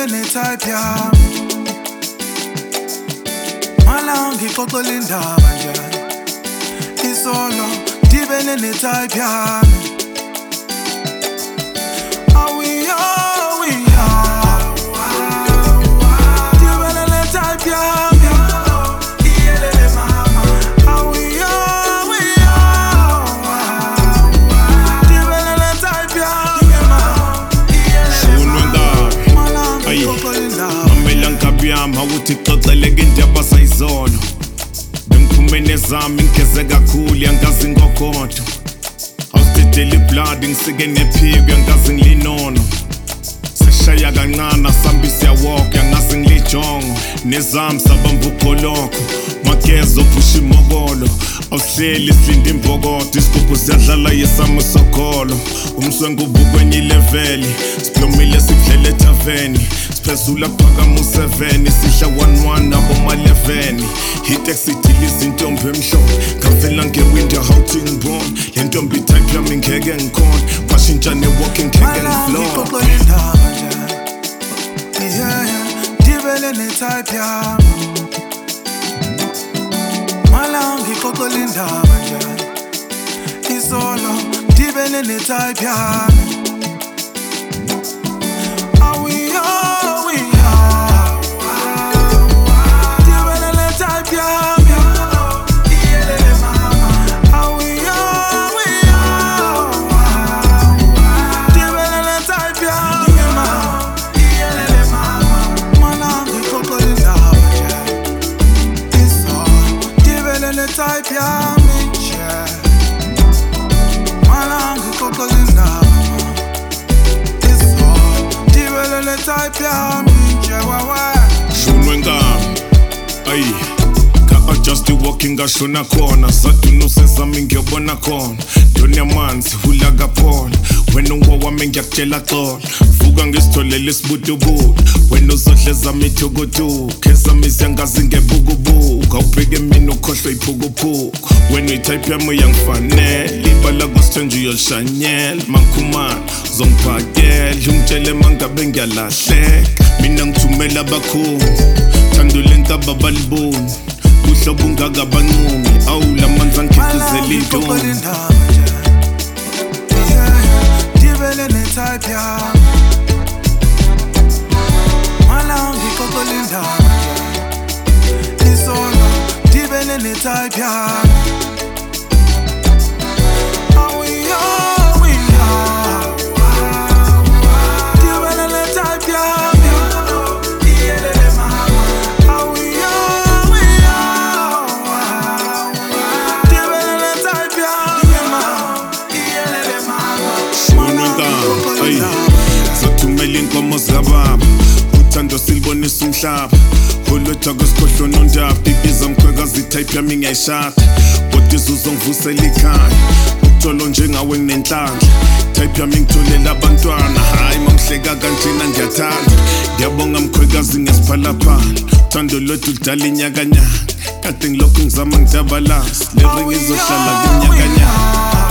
ne-type yami mala ngixoxela indaba nje isolo dibene ne-type yami dibene ne-type yami iyelele mama dibene ne-type yami mamela ngabiyami awuthi xoxeleke indaba sayizolo bengiphumene zami ngigeze kakhulu yangazi ngogodo awusithethela iblood ngisike nephiko yangazi ngilinono seshaya kancane sambi siyawalk yangazi ngilijongo nezami sabamba ugoloko magezo ophusha imokolo awuhleli silinde imbokodo isigubhu siyadlala yesami sokolo umswengu ubukwenye ileveli siphumile sikudlela ethaveni siphezula phakama u7 sihla 11 nabo ma11 hitexithi izintombi emhlophe ngavela ngewindow how to ngibona le ntombi type yami ngeke ngikhona kwashintsha ne-walking ngeke ngiflow dibele ne-type yami mala ngixoxela indaba nje isolo dibele ne-type yami type yami nje mala ngixoxela indaba dibele type yami nje wawa shunwe ngami ayi ka-adjust walking ngashona khona sadunuse zami ngiyobona khona ndoni yamanzi hula kaphona wena ungowami ngiyakutshela xola vuka ngisitholele isibutubutu wena uzodle zami ithukutuku ezami ziyangazi ngebukubuku awubheke mina ukhohlwe iphukuphuku wena uyi-type yami uyangifanele ibala kwasithenje uyolishanyela mangikhumana uzongiphakela ungitshele mangabe ngiyalahleka mina ngithumela abakhulu thandule nkaba baliboni uhlobo ungaka bancumi awu lamanzi angikhiqizela intombi dibele ne-type yami mala ngixoxela indaba isolo dibele ne-type yami dibele ne-type yami iyelele mama dibele ne-type yami iyelele mama ayi zothumela inkomo zababa uthando silibonisa umhlaba olwetha kwesikhohlona undaba ibiza mkhwekazi i-type yami ngiyayishada kodwa izuzongivusela ikhaya ukuthola njengawe kunenhlanhla type yami ngitholela abantwana hayi mangihleka kanjena ngiyathanda ngiyabonga mkhwekazi ngesiphalaphala uthando lwethu ludala inyakanyaka kade ngilokhu ngizama ngidabalasa le ring izohlala kunyakanyaka